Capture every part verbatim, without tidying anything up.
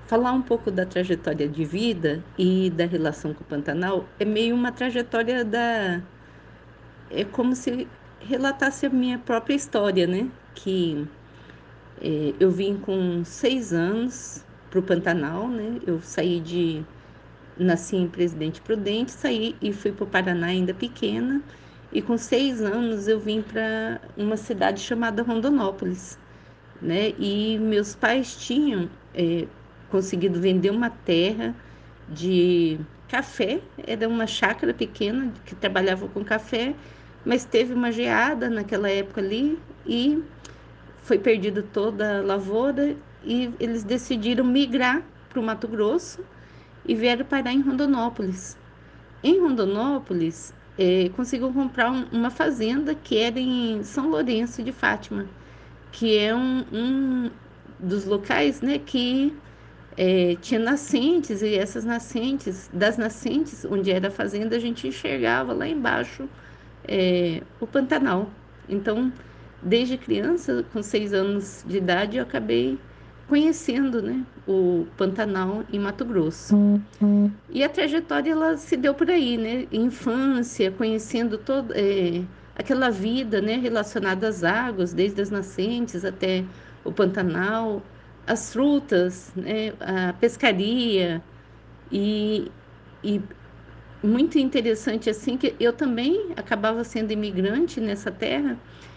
Falar um pouco da trajetória de vida e da relação com o Pantanal é meio uma trajetória da é como se relatasse a minha própria história, né, que, eh, eu vim com seis anos para o Pantanal, né, eu saí de nasci em Presidente Prudente, saí e fui para o Paraná ainda pequena, e com seis anos eu vim para uma cidade chamada Rondonópolis, né? E meus pais tinham eh, conseguido vender uma terra de café, era uma chácara pequena que trabalhava com café, mas teve uma geada naquela época ali e foi perdida toda a lavoura e eles decidiram migrar para o Mato Grosso e vieram parar em Rondonópolis. Em Rondonópolis, eh, conseguiu comprar um- uma fazenda que era em São Lourenço de Fátima, que é um, um dos locais, né, que eh, tinha nascentes, e essas nascentes, das nascentes, onde era a fazenda, a gente enxergava lá embaixo eh, o Pantanal. Então, desde criança, com seis anos de idade, eu acabei conhecendo, né, o Pantanal em Mato Grosso. E a trajetória ela se deu por aí, né? Infância, conhecendo toda eh, aquela vida, né, relacionada às águas, desde as nascentes até o Pantanal, as frutas, né, a pescaria e, e muito interessante assim que eu também acabava sendo imigrante nessa terra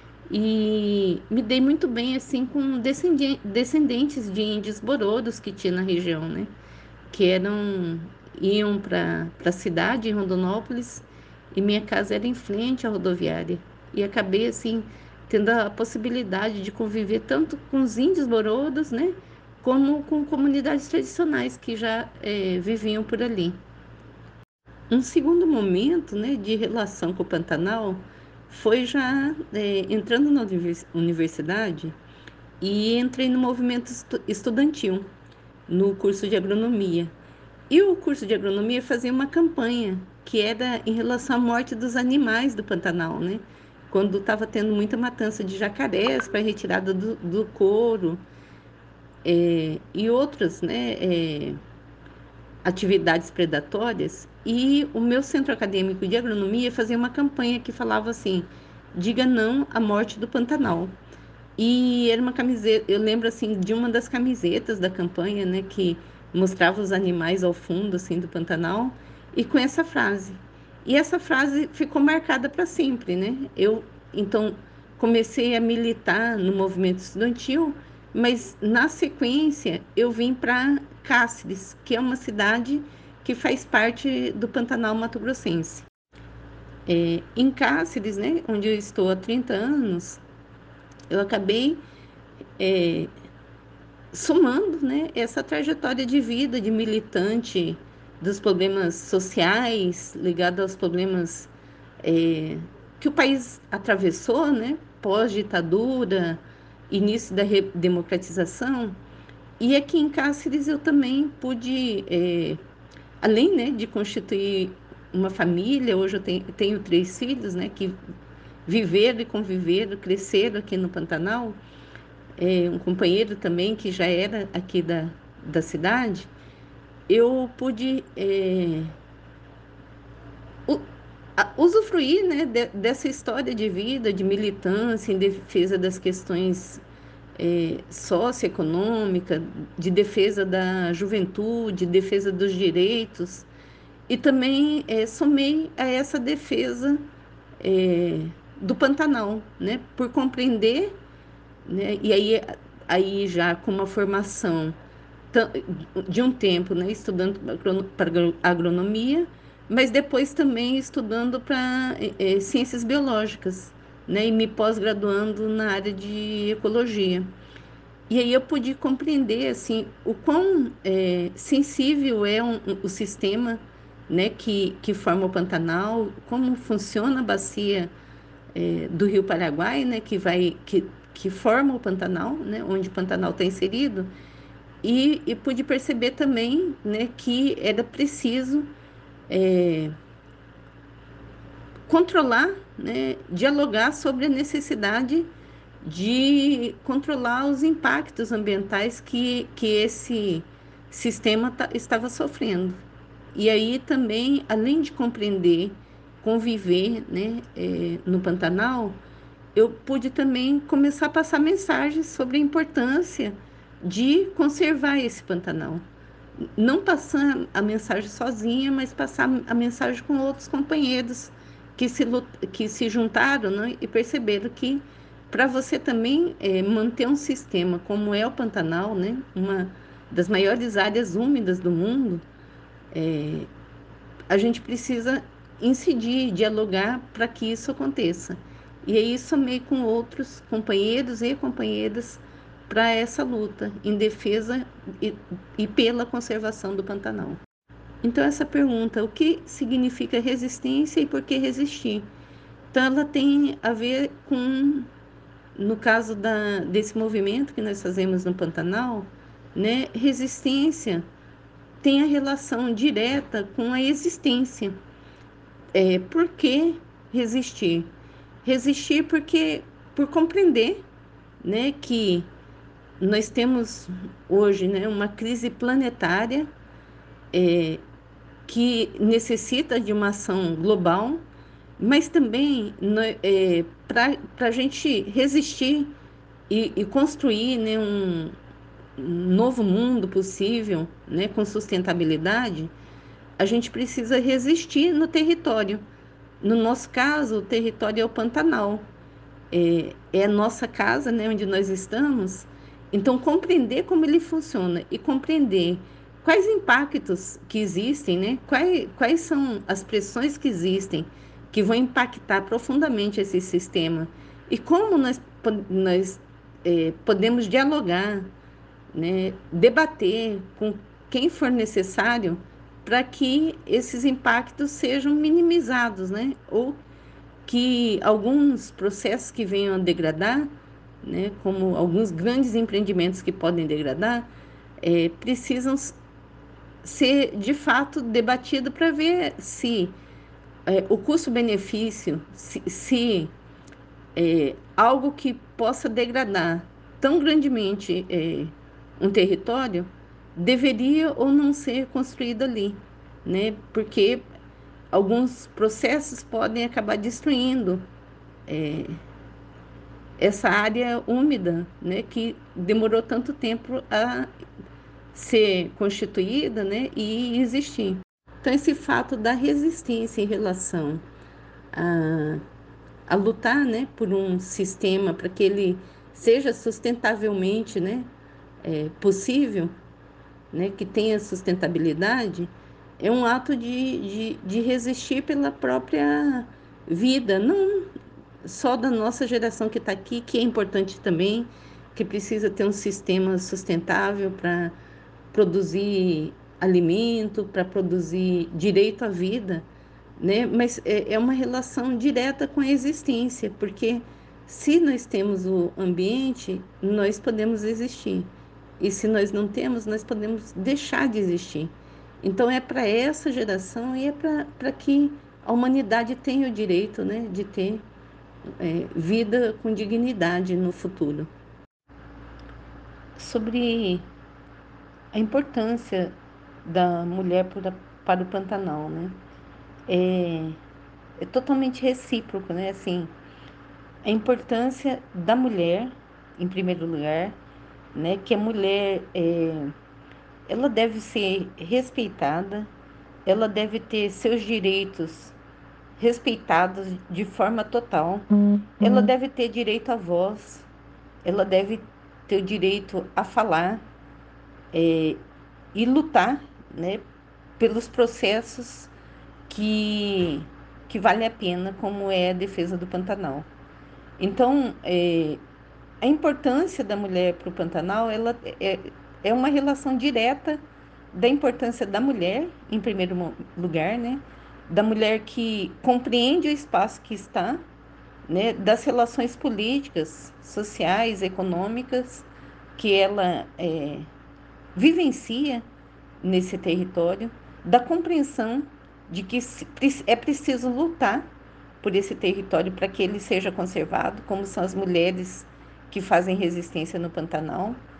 e me dei muito bem assim com descendi- descendentes de índios borodos que tinha na região, né? Que eram iam para para a cidade, em Rondonópolis, e minha casa era em frente à rodoviária. E acabei assim tendo a possibilidade de conviver tanto com os índios borodos, né, como com comunidades tradicionais que já eh, viviam por ali. Um segundo momento, né, de relação com o Pantanal foi já eh, entrando na univers- universidade e entrei no movimento estu- estudantil, no curso de agronomia. E o curso de agronomia fazia uma campanha que era em relação à morte dos animais do Pantanal, né? Quando estava tendo muita matança de jacarés para retirada do, do couro eh, e outras, né, eh, atividades predatórias. E o meu centro acadêmico de agronomia fazia uma campanha que falava assim: diga não à morte do Pantanal. E era uma camiseta, eu lembro assim de uma das camisetas da campanha, né, que mostrava os animais ao fundo assim do Pantanal e com essa frase. E essa frase ficou marcada para sempre, né? Eu então comecei a militar no movimento estudantil, mas na sequência eu vim para Cáceres, que é uma cidade que faz parte do Pantanal Mato Grossense. É, em Cáceres, né, onde eu estou há trinta anos, eu acabei é, somando, né, essa trajetória de vida de militante dos problemas sociais, ligado aos problemas é, que o país atravessou, né, pós-ditadura, início da redemocratização. E aqui em Cáceres eu também pude, é, além, né, de constituir uma família, hoje eu tenho, tenho três filhos, né, que viveram e conviveram, cresceram aqui no Pantanal, é, um companheiro também que já era aqui da, da cidade, eu pude é, u- a- usufruir, né, de- dessa história de vida, de militância em defesa das questões é, socioeconômicas, de defesa da juventude, defesa dos direitos, e também é, somei a essa defesa é, do Pantanal, né, por compreender, né, e aí, aí já com uma formação ta- de um tempo, né, estudando para agronomia, mas depois também estudando para ciências biológicas, né, e me pós-graduando na área de ecologia. E aí eu pude compreender assim o quão é, sensível é um- um- o sistema, né, que, que forma o Pantanal, como funciona a bacia é, do Rio Paraguai, né, que vai que, que forma o Pantanal, né, onde o Pantanal está inserido, e, e pude perceber também, né, que era preciso é, controlar, né, dialogar sobre a necessidade de controlar os impactos ambientais que, que esse sistema ta- estava sofrendo. E aí também, além de compreender, conviver, né, eh, no Pantanal, eu pude também começar a passar mensagens sobre a importância de conservar esse Pantanal. Não passar a mensagem sozinha, mas passar a mensagem com outros companheiros que se, lu- que se juntaram, né, e perceberam que para você também eh, manter um sistema como é o Pantanal, né, uma das maiores áreas úmidas do mundo, a gente precisa incidir, dialogar para que isso aconteça. E aí somei com outros companheiros e companheiras para essa luta em defesa e, e pela conservação do Pantanal. Então, essa pergunta, o que significa resistência e por que resistir? Então, ela tem a ver com, no caso da, desse movimento que nós fazemos no Pantanal, né, resistência tem a relação direta com a existência. É, por que resistir? Resistir porque, por compreender, né, que nós temos hoje, né, uma crise planetária que necessita de uma ação global, mas também é, para a gente resistir e, e construir, né, um, um novo mundo possível, né, com sustentabilidade, a gente precisa resistir no território. No nosso caso, o território é o Pantanal, é, é a nossa casa, né, onde nós estamos. Então, compreender como ele funciona e compreender quais impactos que existem, né, quais, quais são as pressões que existem que vão impactar profundamente esse sistema e como nós, nós é, podemos dialogar, né, debater com quem for necessário para que esses impactos sejam minimizados, né, ou que alguns processos que venham a degradar, né, como alguns grandes empreendimentos que podem degradar, é, precisam ser de fato debatidos para ver se é, o custo-benefício, se, se é, algo que possa degradar tão grandemente é, um território deveria ou não ser construído ali, né? Porque alguns processos podem acabar destruindo essa área úmida, né, que demorou tanto tempo a ser constituída, né, e existir. Então, esse fato da resistência em relação a, a lutar, né, por um sistema para que ele seja sustentavelmente, né, é, possível, né, que tenha sustentabilidade, é um ato de, de, de resistir pela própria vida, não só da nossa geração que está aqui, que é importante também, que precisa ter um sistema sustentável para produzir alimento, para produzir direito à vida, né? Mas é, é uma relação direta com a existência, porque se nós temos o ambiente, nós podemos existir. E se nós não temos, nós podemos deixar de existir. Então é para essa geração e é para que a humanidade tenha o direito, né, de ter é, vida com dignidade no futuro. Sobre a importância da mulher para, para o Pantanal, né? É, é totalmente recíproco, né? Assim, a importância da mulher, em primeiro lugar, né? Que a mulher, é, ela deve ser respeitada, ela deve ter seus direitos respeitados de forma total, ela deve ter direito à voz, ela deve ter o direito a falar e lutar, né, pelos processos que, que vale a pena, como é a defesa do Pantanal. Então, é, a importância da mulher para o Pantanal, ela é, é uma relação direta da importância da mulher, em primeiro mo- lugar, né, da mulher que compreende o espaço que está, né, das relações políticas, sociais, econômicas que ela é, vivencia nesse território, da compreensão de que é preciso lutar por esse território para que ele seja conservado, como são as mulheres que fazem resistência no Pantanal,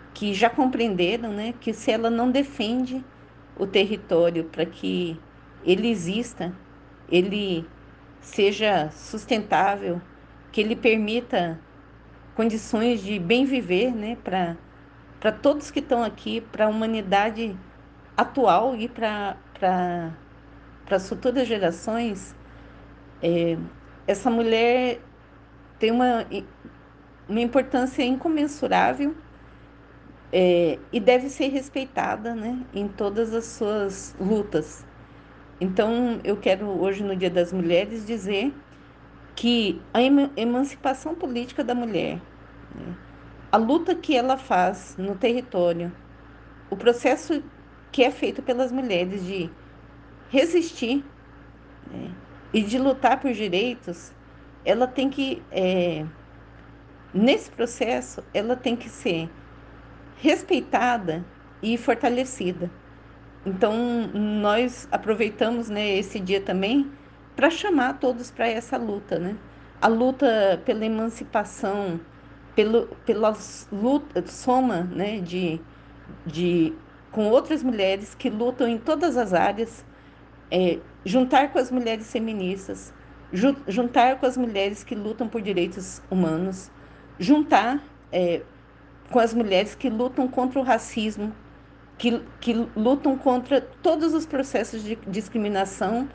que já compreenderam, né, que se ela não defende o território para que ele exista, ele seja sustentável, que ele permita condições de bem viver, né, para para todos que estão aqui, para a humanidade atual e para para para as futuras gerações, essa mulher tem uma, uma importância incomensurável, é, e deve ser respeitada, né, em todas as suas lutas. Então, eu quero hoje, no Dia das Mulheres, dizer que a ema- emancipação política da mulher, a luta que ela faz no território, o processo que é feito pelas mulheres de resistir e de lutar por direitos, ela tem que, é, nesse processo, ela tem que ser respeitada e fortalecida. Então, nós aproveitamos, né, esse dia também para chamar todos para essa luta, né? A luta pela emancipação, pelo, pela luta, soma, né, de, de, com outras mulheres que lutam em todas as áreas, é, juntar com as mulheres feministas, ju- juntar com as mulheres que lutam por direitos humanos, juntar, é, com as mulheres que lutam contra o racismo, que, que lutam contra todos os processos de discriminação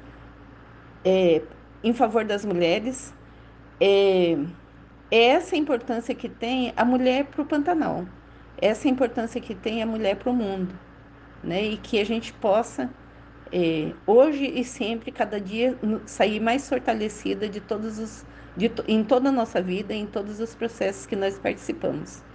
em favor das mulheres. É, é essa a importância que tem a mulher para o Pantanal, essa é a importância que tem a mulher para o mundo, né? E que a gente possa, é, hoje e sempre, cada dia, no- sair mais fortalecida de todos os, de, to- em toda a nossa vida, em todos os processos que nós participamos.